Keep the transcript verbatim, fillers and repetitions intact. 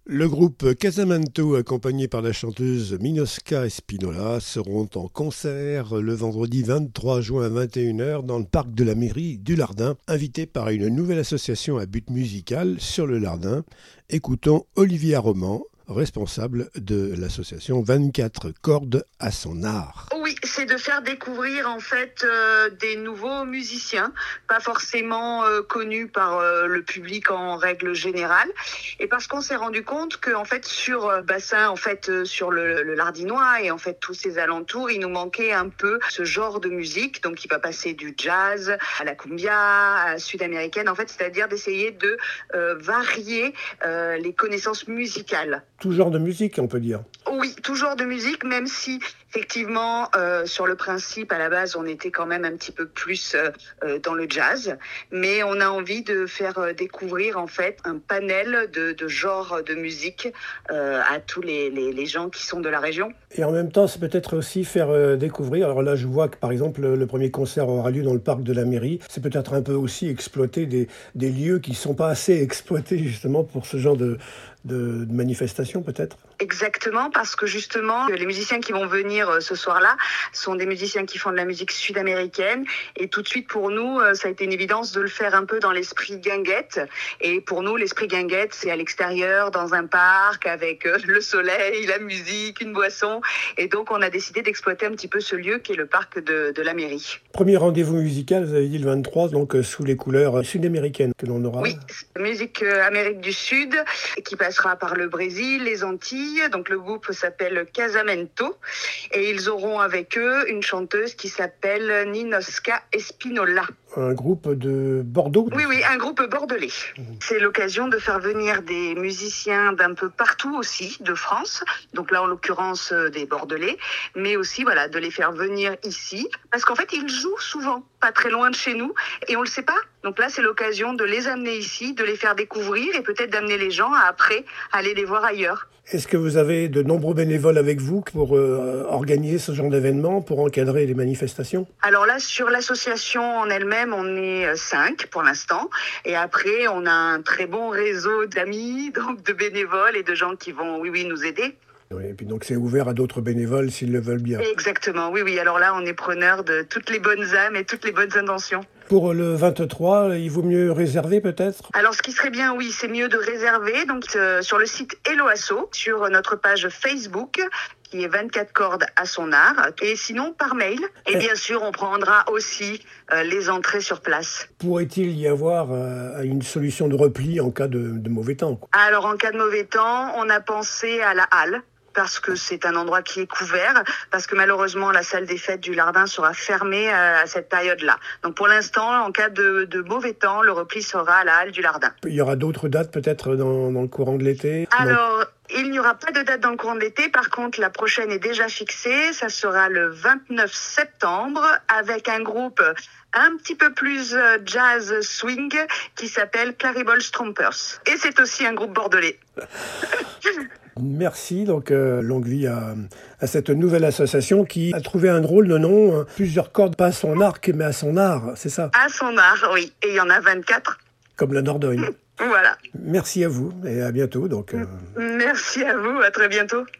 Le groupe Casamento, accompagné par la chanteuse Minosca Espinola, seront en concert le vendredi vingt-trois juin à vingt et une heures dans le parc de la mairie du Lardin, invité par une nouvelle association à but musical sur le Lardin. Écoutons Olivier Roman, responsable de l'association vingt-quatre cordes à son art. Oui, c'est de faire découvrir en fait euh, des nouveaux musiciens, pas forcément euh, connus par euh, le public en règle générale, et parce qu'on s'est rendu compte que en fait sur euh, bassin, en fait euh, sur le, le Lardinois et en fait tous ses alentours, il nous manquait un peu ce genre de musique, donc il va passer du jazz à la cumbia, à la sud-américaine, en fait, c'est-à-dire d'essayer de euh, varier euh, les connaissances musicales. Tout genre de musique, on peut dire. Oui, tout genre de musique, même si effectivement, euh, sur le principe, à la base, on était quand même un petit peu plus euh, euh, dans le jazz, mais on a envie de faire euh, découvrir en fait un panel de, de genres de musique euh, à tous les, les, les gens qui sont de la région. Et en même temps, c'est peut-être aussi faire euh, découvrir. Alors là, je vois que par exemple, le, le premier concert aura lieu dans le parc de la mairie. C'est peut-être un peu aussi exploiter des, des lieux qui ne sont pas assez exploités justement pour ce genre de, de, de manifestations peut-être. Exactement, parce que justement, les musiciens qui vont venir ce soir-là sont des musiciens qui font de la musique sud-américaine. Et tout de suite, pour nous, ça a été une évidence de le faire un peu dans l'esprit guinguette. Et pour nous, l'esprit guinguette, c'est à l'extérieur, dans un parc, avec le soleil, la musique, une boisson. Et donc, on a décidé d'exploiter un petit peu ce lieu qui est le parc de, de la mairie. Premier rendez-vous musical, vous avez dit le vingt-trois, donc sous les couleurs sud-américaines que l'on aura. Oui, musique Amérique du Sud, qui passera par le Brésil, les Antilles. Donc le groupe s'appelle Casamento et ils auront avec eux une chanteuse qui s'appelle Minosca Espinola. Un groupe de Bordeaux ? Oui, oui, un groupe bordelais. Mmh. C'est l'occasion de faire venir des musiciens d'un peu partout aussi, de France. Donc là, en l'occurrence, des Bordelais. Mais aussi, voilà, de les faire venir ici. Parce qu'en fait, ils jouent souvent, pas très loin de chez nous. Et on le sait pas. Donc là, c'est l'occasion de les amener ici, de les faire découvrir et peut-être d'amener les gens à, après, aller les voir ailleurs. Est-ce que vous avez de nombreux bénévoles avec vous pour euh, organiser ce genre d'événement, pour encadrer les manifestations ? Alors là, sur l'association en elle-même, on est cinq pour l'instant. Et après, on a un très bon réseau d'amis, donc de bénévoles et de gens qui vont, oui, oui, nous aider. Oui, et puis donc c'est ouvert à d'autres bénévoles s'ils le veulent bien. Exactement, oui, oui. Alors là, on est preneur de toutes les bonnes âmes et toutes les bonnes intentions. Pour le vingt-trois, il vaut mieux réserver peut-être ? Alors ce qui serait bien, oui, c'est mieux de réserver donc euh, sur le site Helloasso, sur notre page Facebook, qui est vingt-quatre cordes à son art, et sinon par mail. Et bien sûr, on prendra aussi euh, les entrées sur place. Pourrait-il y avoir euh, une solution de repli en cas de, de mauvais temps ? Alors en cas de mauvais temps, on a pensé à la halle, parce que c'est un endroit qui est couvert, parce que malheureusement la salle des fêtes du Lardin sera fermée à, à cette période-là. Donc pour l'instant, en cas de, de mauvais temps, le repli sera à la halle du Lardin. Il y aura d'autres dates peut-être dans, dans le courant de l'été ? Alors, il n'y aura pas de date dans le courant de l'été. Par contre, la prochaine est déjà fixée. Ça sera le vingt-neuf septembre avec un groupe un petit peu plus jazz swing qui s'appelle Claribel Stompers. Et c'est aussi un groupe bordelais. Merci, donc euh, longue vie à, à cette nouvelle association qui a trouvé un drôle de nom, hein. Plusieurs cordes, pas à son arc, mais à son art, c'est ça ? À son art, oui. Et il y en a vingt-quatre. Comme la Dordogne. Voilà. Merci à vous et à bientôt. Donc, euh... Merci à vous, à très bientôt.